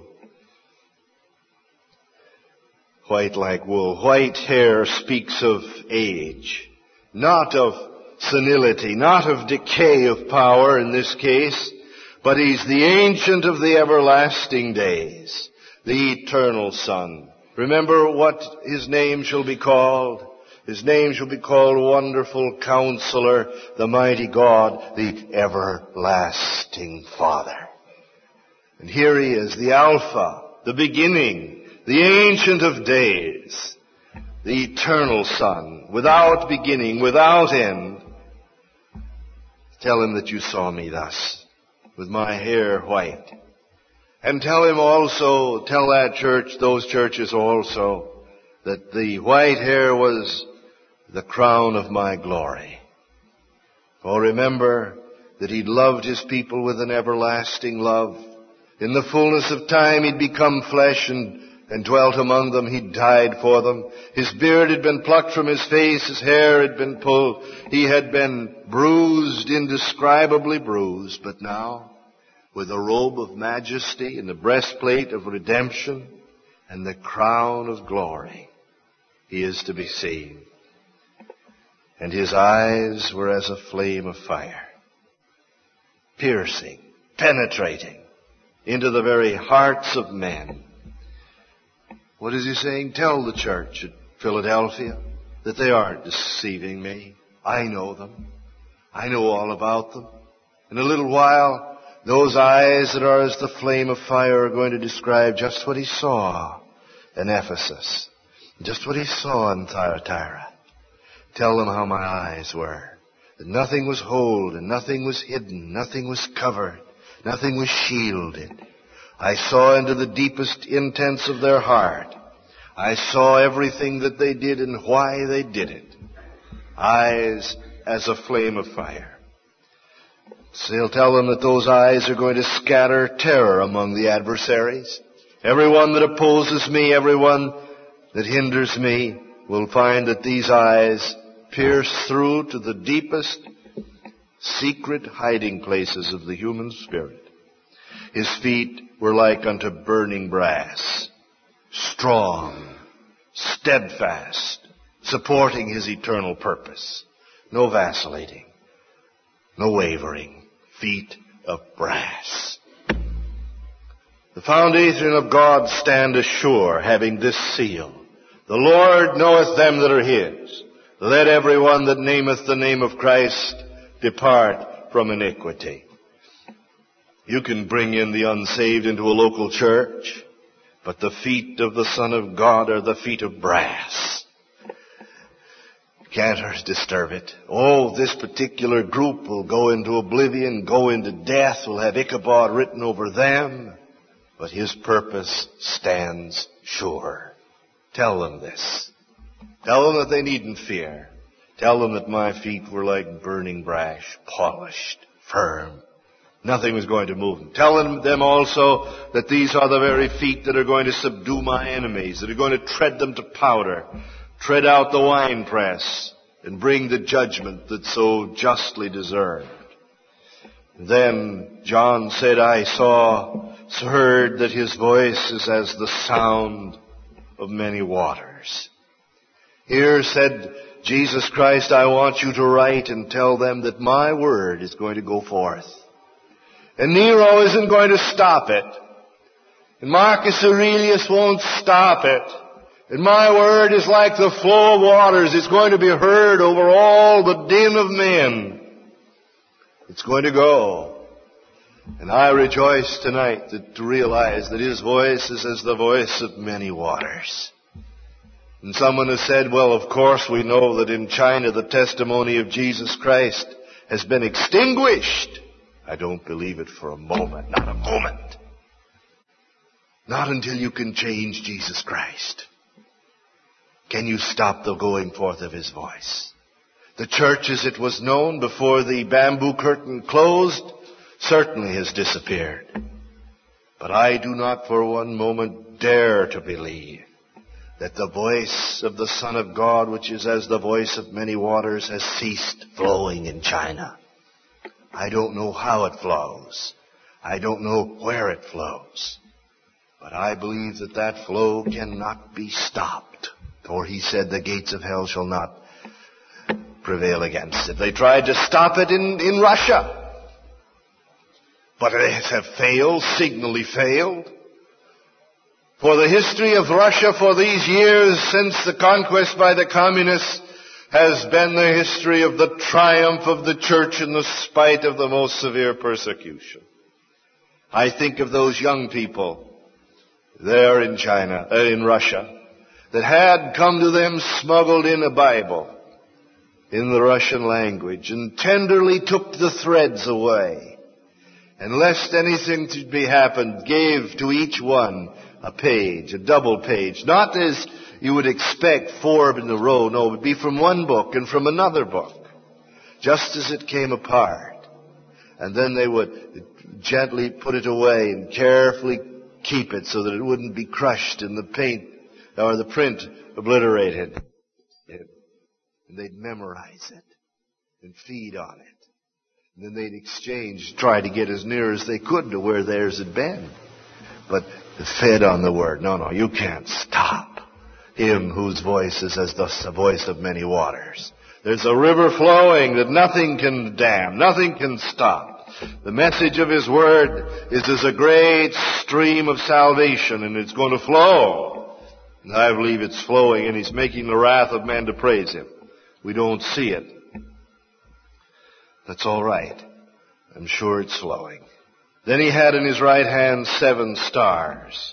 White like wool. White hair speaks of age, not of senility, not of decay of power in this case, but he's the Ancient of the everlasting days, the eternal Son. Remember what his name shall be called? His name shall be called Wonderful Counselor, the Mighty God, the Everlasting Father. And here he is, the Alpha, the beginning, the Ancient of Days, the Eternal Son, without beginning, without end. Tell him that you saw me thus, with my hair white. And tell him also, tell that church, those churches also, that the white hair was the crown of my glory. For remember that he loved his people with an everlasting love. In the fullness of time he'd become flesh and dwelt among them. He died for them. His beard had been plucked from his face. His hair had been pulled. He had been bruised, indescribably bruised. But now, with a robe of majesty and the breastplate of redemption and the crown of glory, he is to be seen. And his eyes were as a flame of fire, piercing, penetrating into the very hearts of men. What is he saying? Tell the church at Philadelphia that they aren't deceiving me. I know them. I know all about them. In a little while, those eyes that are as the flame of fire are going to describe just what he saw in Ephesus, just what he saw in Thyatira. Tell them how my eyes were. That nothing was holden, nothing was hidden, nothing was covered, nothing was shielded. I saw into the deepest intents of their heart. I saw everything that they did and why they did it. Eyes as a flame of fire. So he'll tell them that those eyes are going to scatter terror among the adversaries. Everyone that opposes me, everyone that hinders me, will find that these eyes pierce through to the deepest secret hiding places of the human spirit. His feet were like unto burning brass, strong, steadfast, supporting his eternal purpose. No vacillating, no wavering, feet of brass. The foundation of God standeth sure, having this seal. The Lord knoweth them that are his. Let every one that nameth the name of Christ depart from iniquity. You can bring in the unsaved into a local church, but the feet of the Son of God are the feet of brass. Can't disturb it. Oh, this particular group will go into oblivion, go into death, will have Ichabod written over them, but his purpose stands sure. Tell them this. Tell them that they needn't fear. Tell them that my feet were like burning brass, polished, firm. Nothing was going to move them. Tell them also that these are the very feet that are going to subdue my enemies, that are going to tread them to powder, tread out the winepress, and bring the judgment that's so justly deserved. Then John said, I heard that his voice is as the sound of many waters. Here said Jesus Christ, I want you to write and tell them that my word is going to go forth. And Nero isn't going to stop it. And Marcus Aurelius won't stop it. And my word is like the flow of waters. It's going to be heard over all the din of men. It's going to go. And I rejoice tonight to realize that his voice is as the voice of many waters. And someone has said, well, of course we know that in China the testimony of Jesus Christ has been extinguished. I don't believe it for a moment. Not a moment. Not until you can change Jesus Christ. Can you stop the going forth of his voice? The church as it was known before the bamboo curtain closed certainly has disappeared. But I do not for one moment dare to believe that the voice of the Son of God, which is as the voice of many waters, has ceased flowing in China. I don't know how it flows. I don't know where it flows. But I believe that that flow cannot be stopped. For he said the gates of hell shall not prevail against it. They tried to stop it in Russia. But they have failed, signally failed. For the history of Russia for these years since the conquest by the communists has been the history of the triumph of the church in the spite of the most severe persecution. I think of those young people there in Russia, that had come to them smuggled in a Bible in the Russian language and tenderly took the threads away. And lest anything to be happened, gave to each one a page, a double page, not as you would expect 4 in a row. No, it would be from one book and from another book, just as it came apart. And then they would gently put it away and carefully keep it so that it wouldn't be crushed in the paint or the print obliterated. And they'd memorize it and feed on it. And then they'd exchange, try to get as near as they could to where theirs had been. But fed on the word. No, you can't stop him whose voice is as the voice of many waters. There's a river flowing that nothing can dam, nothing can stop. The message of his word is as a great stream of salvation, and it's going to flow. And I believe it's flowing, and he's making the wrath of men to praise him. We don't see it. That's all right. I'm sure it's flowing. Then he had in his right hand 7 stars.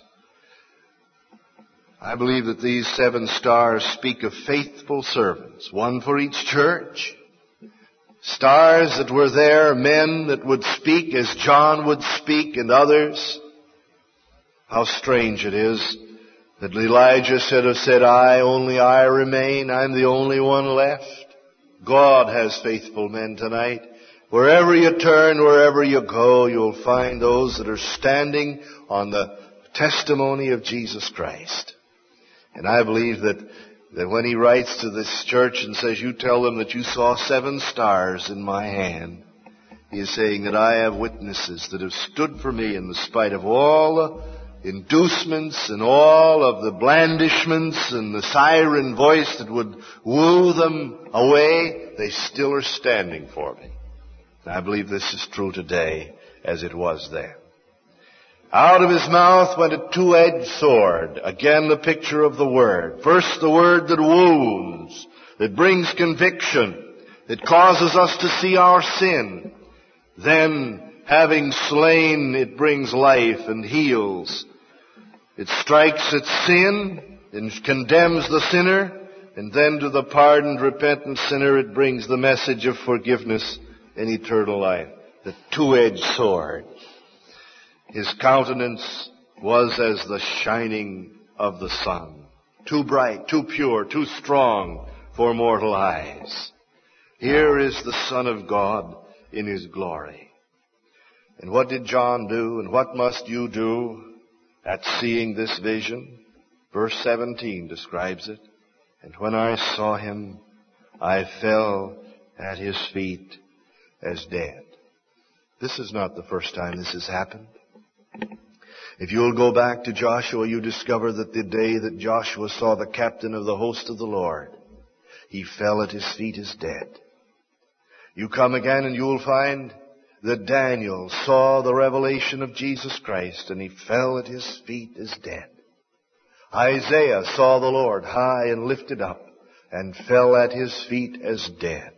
I believe that these 7 stars speak of faithful servants, one for each church. Stars that were there, men that would speak as John would speak and others. How strange it is that Elijah should have said, only I remain. I'm the only one left. God has faithful men tonight. Wherever you turn, wherever you go, you'll find those that are standing on the testimony of Jesus Christ. And I believe that when he writes to this church and says, you tell them that you saw 7 stars in my hand, he is saying that I have witnesses that have stood for me in the spite of all the inducements and all of the blandishments and the siren voice that would woo them away. They still are standing for me. And I believe this is true today as it was then. Out of his mouth went a two-edged sword. Again, the picture of the Word. First, the Word that wounds, that brings conviction, that causes us to see our sin. Then, having slain, it brings life and heals. It strikes at sin and condemns the sinner. And then to the pardoned, repentant sinner, it brings the message of forgiveness and eternal life. The two-edged sword. His countenance was as the shining of the sun. Too bright, too pure, too strong for mortal eyes. Here is the Son of God in His glory. And what did John do, and what must you do at seeing this vision? Verse 17 describes it. And when I saw Him, I fell at His feet as dead. This is not the first time this has happened. If you'll go back to Joshua, you discover that the day that Joshua saw the captain of the host of the Lord, he fell at his feet as dead. You come again and you'll find that Daniel saw the revelation of Jesus Christ and he fell at his feet as dead. Isaiah saw the Lord high and lifted up and fell at His feet as dead.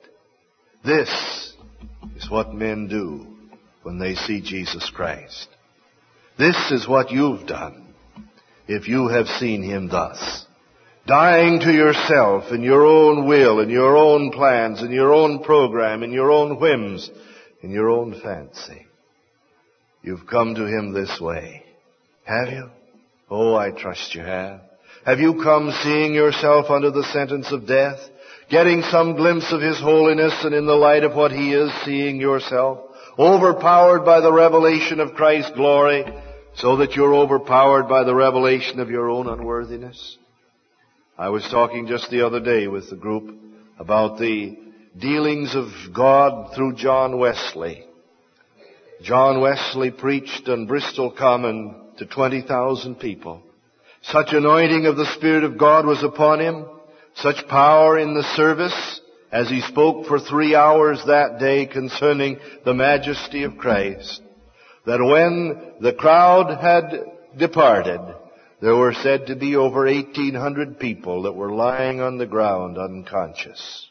This is what men do when they see Jesus Christ. This is what you've done if you have seen Him thus. Dying to yourself and your own will and your own plans and your own program and your own whims and your own fancy. You've come to Him this way. Have you? Oh, I trust you have. Have you come seeing yourself under the sentence of death? Getting some glimpse of His holiness and in the light of what He is, seeing yourself? Overpowered by the revelation of Christ's glory, so that you're overpowered by the revelation of your own unworthiness? I was talking just the other day with the group about the dealings of God through John Wesley. John Wesley preached on Bristol Common to 20,000 people. Such anointing of the Spirit of God was upon him, such power in the service, as he spoke for 3 hours that day concerning the majesty of Christ, that when the crowd had departed, there were said to be over 1,800 people that were lying on the ground unconscious.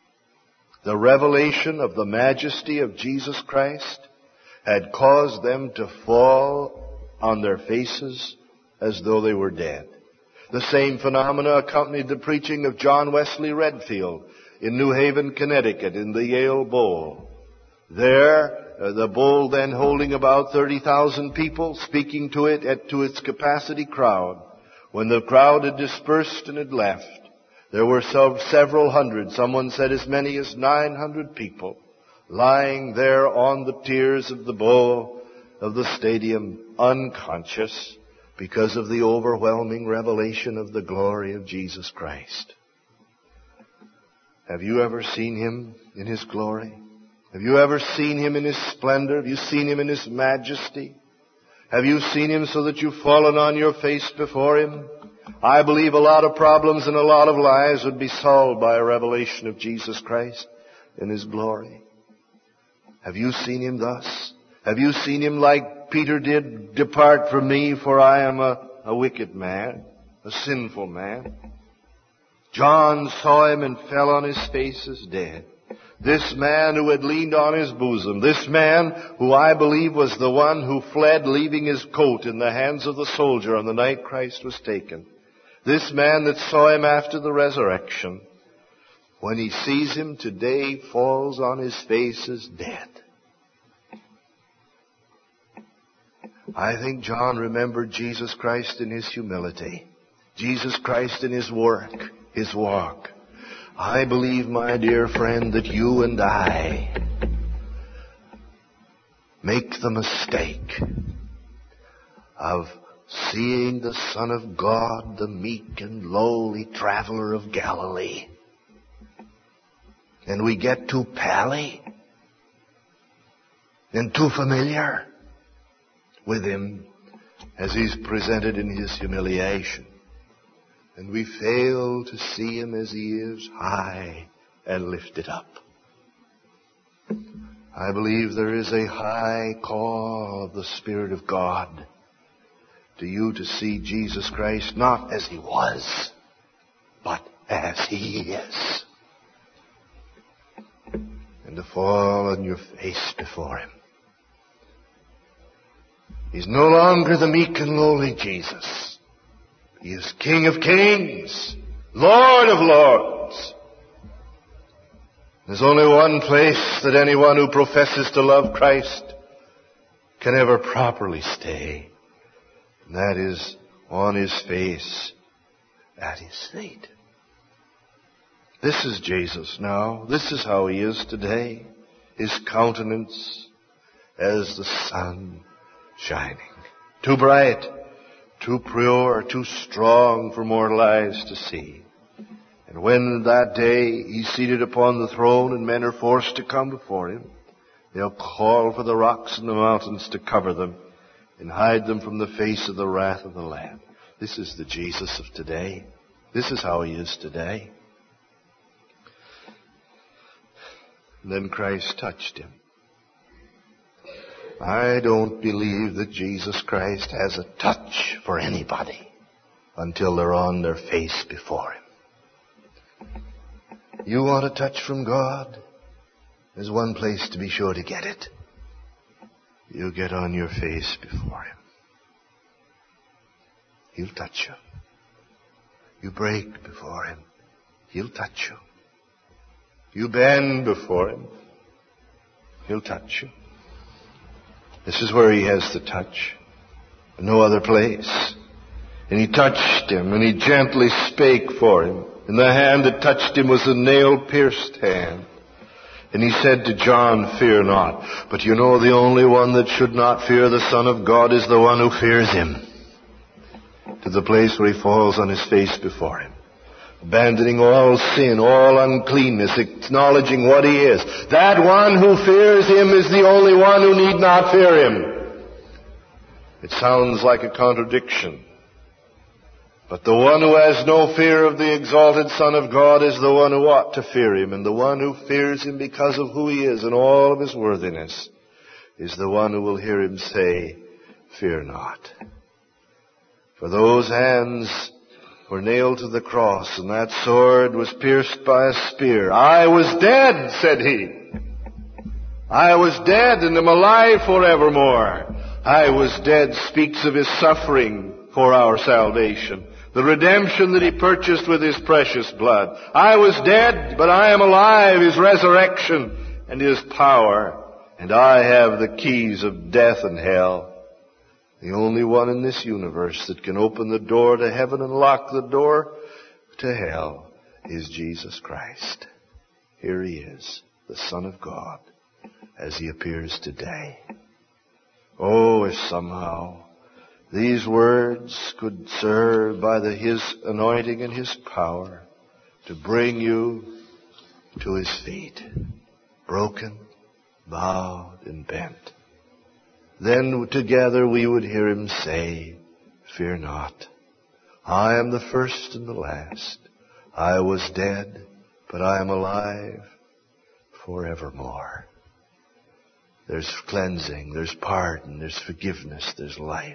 The revelation of the majesty of Jesus Christ had caused them to fall on their faces as though they were dead. The same phenomena accompanied the preaching of John Wesley Redfield in New Haven, Connecticut, in the Yale Bowl. There, the bowl then holding about 30,000 people, speaking to it to its capacity crowd. When the crowd had dispersed and had left, there were several hundred, someone said as many as 900 people, lying there on the tiers of the bowl of the stadium, unconscious, because of the overwhelming revelation of the glory of Jesus Christ. Have you ever seen Him in His glory? Have you ever seen Him in His splendor? Have you seen Him in His majesty? Have you seen Him so that you've fallen on your face before Him? I believe a lot of problems and a lot of lives would be solved by a revelation of Jesus Christ in His glory. Have you seen Him thus? Have you seen Him like Peter did, "Depart from me, for I am a wicked man, a sinful man"? John saw Him and fell on his face as dead. This man who had leaned on His bosom, this man who I believe was the one who fled leaving his coat in the hands of the soldier on the night Christ was taken. This man that saw Him after the resurrection, when he sees Him today, falls on his face as dead. I think John remembered Jesus Christ in His humility, Jesus Christ in His work, His walk. I believe, my dear friend, that you and I make the mistake of seeing the Son of God, the meek and lowly traveler of Galilee. And we get too pally and too familiar with Him as He's presented in His humiliation. And we fail to see Him as He is, high and lifted up. I believe there is a high call of the Spirit of God to you to see Jesus Christ not as he was, but as he is. And to fall on your face before him. He's no longer the meek and lowly Jesus. He is King of kings, Lord of lords. There's only one place that anyone who professes to love Christ can ever properly stay. And that is on his face at his feet. This is Jesus now. This is how he is today. His countenance as the sun shining. Too bright, too pure, too strong for mortal eyes to see. And when that day he's seated upon the throne and men are forced to come before him, they'll call for the rocks and the mountains to cover them and hide them from the face of the wrath of the Lamb. This is the Jesus of today. This is how he is today. And then Christ touched him. I don't believe that Jesus Christ has a touch for anybody until they're on their face before him. You want a touch from God? There's one place to be sure to get it. You get on your face before him. He'll touch you. You break before him. He'll touch you. You bend before him. He'll touch you. This is where he has the touch. No other place. And he touched him, and he gently spake for him. And the hand that touched him was a nail-pierced hand. And he said to John, fear not. But you know the only one that should not fear the Son of God is the one who fears him. To the place where he falls on his face before him. Abandoning all sin, all uncleanness, acknowledging what he is. That one who fears him is the only one who need not fear him. It sounds like a contradiction. But the one who has no fear of the exalted Son of God is the one who ought to fear him. And the one who fears him because of who he is and all of his worthiness is the one who will hear him say, fear not. For those hands were nailed to the cross, and that sword was pierced by a spear. I was dead, said he. I was dead and am alive forevermore. I was dead speaks of his suffering for our salvation. The redemption that he purchased with his precious blood. I was dead, but I am alive, his resurrection and his power. And I have the keys of death and hell. The only one in this universe that can open the door to heaven and lock the door to hell is Jesus Christ. Here he is, the Son of God, as he appears today. Oh, if somehow these words could serve by his anointing and his power to bring you to his feet, broken, bowed, and bent. Then together we would hear him say, fear not. I am the first and the last. I was dead, but I am alive forevermore. There's cleansing, there's pardon, there's forgiveness, there's life.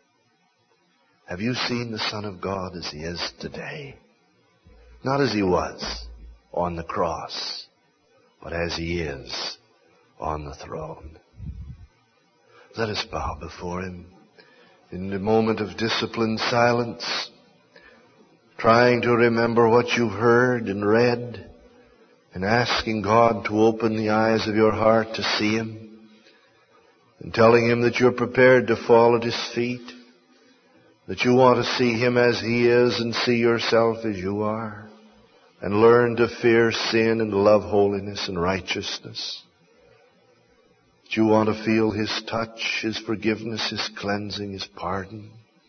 Have you seen the Son of God as he is today? Not as he was on the cross, but as he is on the throne. Let us bow before him in the moment of disciplined silence, trying to remember what you've heard and read, and asking God to open the eyes of your heart to see him, and telling him that you're prepared to fall at his feet, that you want to see him as he is and see yourself as you are, and learn to fear sin and love holiness and righteousness. You want to feel his touch, his forgiveness, his cleansing, his pardon.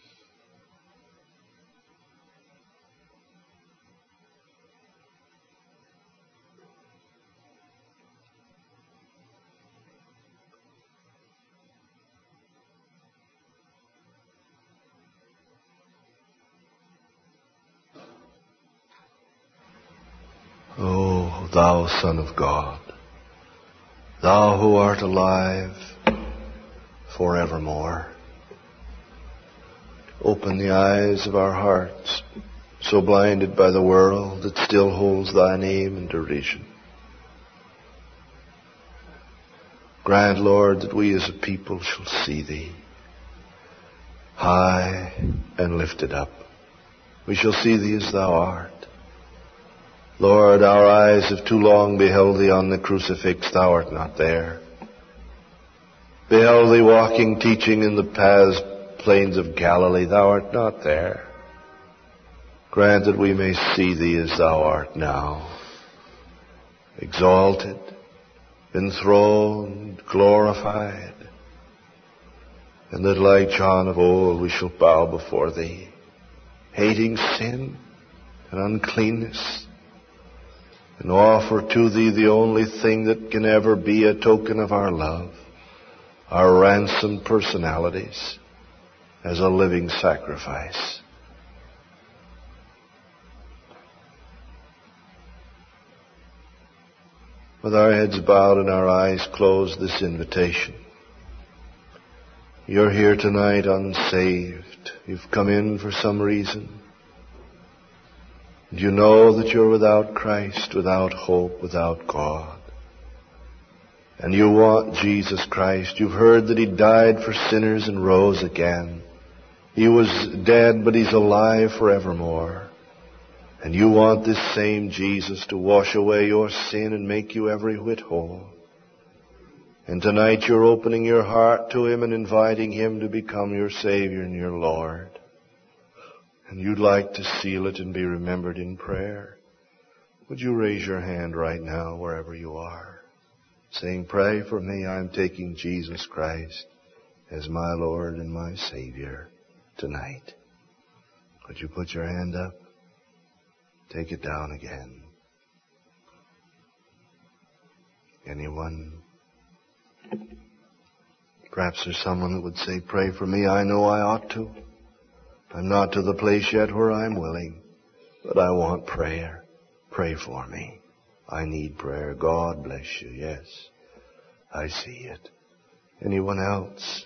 Oh, thou Son of God, thou who art alive forevermore, Open the eyes of our hearts, so blinded by the world that still holds Thy name in derision. Grant, Lord, that we as a people shall see Thee high and lifted up. We shall see Thee as Thou art. Lord, our eyes have too long beheld Thee on the crucifix. Thou art not there. Beheld Thee walking, teaching in the plains of Galilee. Thou art not there. Grant that we may see Thee as Thou art now, exalted, enthroned, glorified, and that like John of old we shall bow before Thee, hating sin and uncleanness, and offer to Thee the only thing that can ever be a token of our love, our ransomed personalities, as a living sacrifice. With our heads bowed and our eyes closed, this invitation. You're here tonight unsaved. You've come in for some reason. And you know that you're without Christ, without hope, without God. And you want Jesus Christ. You've heard that He died for sinners and rose again. He was dead, but He's alive forevermore. And you want this same Jesus to wash away your sin and make you every whit whole. And tonight you're opening your heart to Him and inviting Him to become your Savior and your Lord. And you'd like to seal it and be remembered in prayer. Would you raise your hand right now wherever you are, saying, "Pray for me. I'm taking Jesus Christ as my Lord and my Savior tonight." Would you put your hand up? Take it down again. Anyone? Perhaps there's someone that would say, "Pray for me. I know I ought to. I'm not to the place yet where I'm willing, but I want prayer. Pray for me. I need prayer." God bless you. Yes, I see it. Anyone else?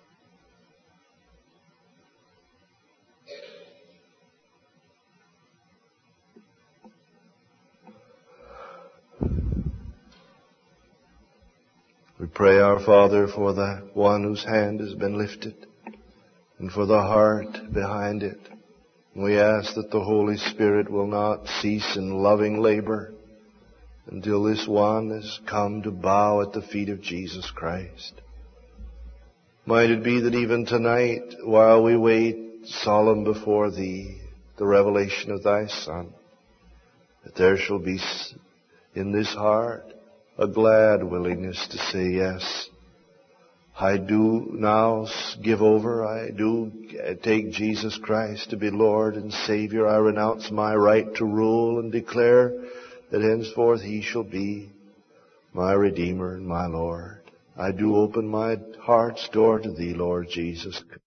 We pray, our Father, for the one whose hand has been lifted and for the heart behind it. And we ask that the Holy Spirit will not cease in loving labor until this one has come to bow at the feet of Jesus Christ. Might it be that even tonight, while we wait solemn before Thee, the revelation of Thy Son, that there shall be in this heart a glad willingness to say, "Yes, I do now give over. I do take Jesus Christ to be Lord and Savior. I renounce my right to rule and declare that henceforth He shall be my Redeemer and my Lord. I do open my heart's door to Thee, Lord Jesus.